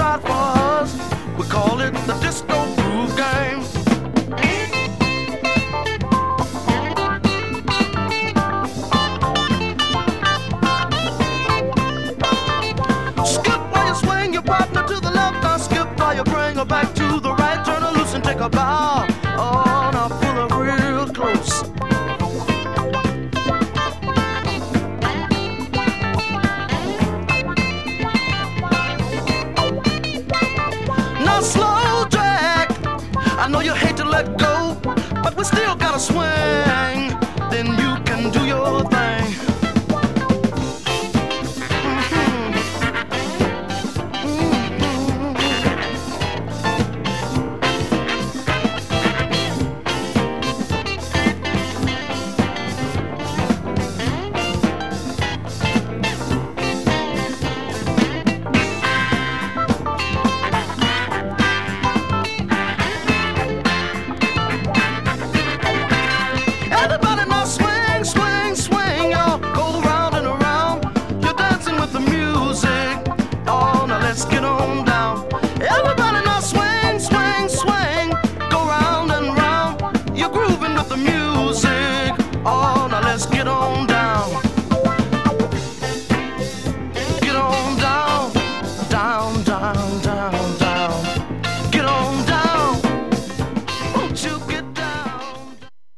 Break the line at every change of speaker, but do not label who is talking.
out for us. We call it the disco groove game. Skip while you swing your partner to the left. Now skip while you bring her back to the right. Turn her loose and take a bow. Oh, now pull her real close. Now slow drag. I know you hate to let go, but we still gotta swing.